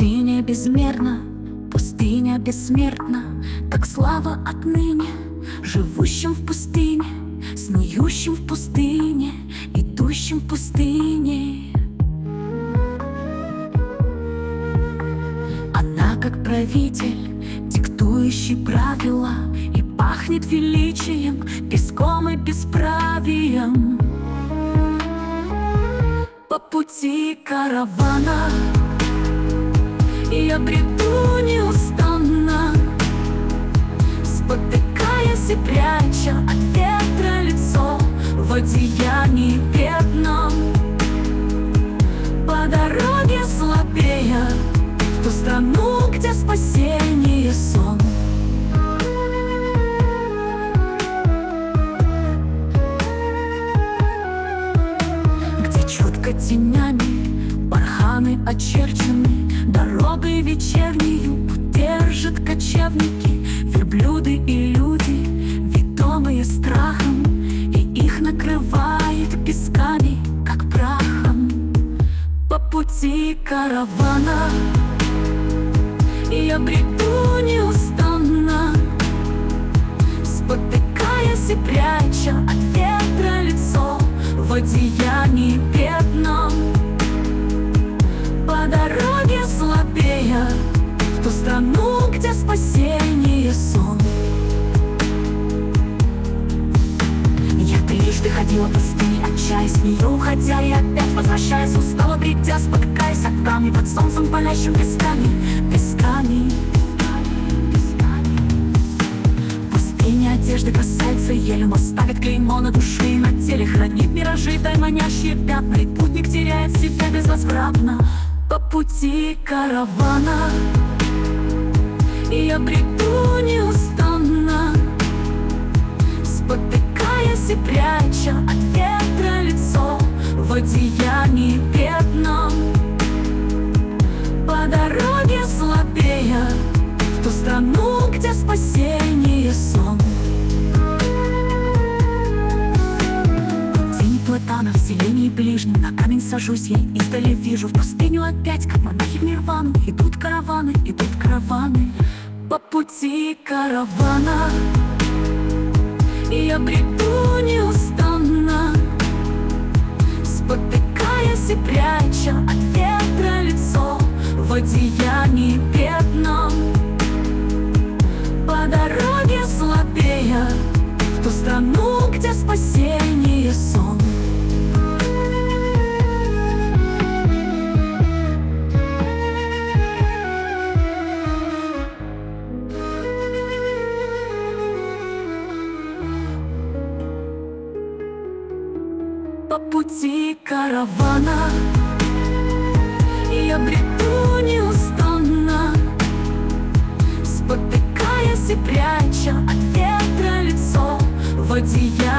Пустыня безмерна, пустыня бессмертна, так слава отныне живущим в пустыне, снующим в пустыне, идущим в пустыне. Она как правитель, диктующий правила, и пахнет величием, песком и бесправием. По пути каравана я бреду неустанно, спотыкаясь и пряча от ветра лицо в одеянии бедном. По дороге слабея в ту страну, где спасение сон. Где чутко тенями барханы очерчены, дорогой вечернею путь держат кочевники, верблюды и люди, ведомые страхом, и их накрывает песками, как прахом. По пути каравана я бреду неустанно, спотыкаясь и пряча от ветра лицо в одеянии бедном. По дороге слабея в ту страну, где спасение сон. Я трижды ходила по пустыне, отчаясь в нее уходя и опять возвращаясь, устала бредя, спотыкаясь от камней под солнцем, палящим песками, песками. Пустыня одежды касается, елем оставит клеймо на душе и на теле, хранит миражи, дай манящие пятна, и путник теряет себя безвозвратно. По пути каравана я бреду неустанно, спотыкаясь и пряча от ветра лицо в одеянии бедном. По дороге слабея в ту страну, где спасение сон. В селении ближнем на камень сажусь, я издали вижу в пустыню опять, как монахи в нирвану. Идут караваны, идут караваны. По пути каравана я бреду неустанно, спотыкаясь и пряча от ветра лицо в одеянии бедном. По дороге слабея в ту страну, где спасение сон. По пути каравана я бреду неустанно, спотыкаясь и пряча от ветра лицо в одеянии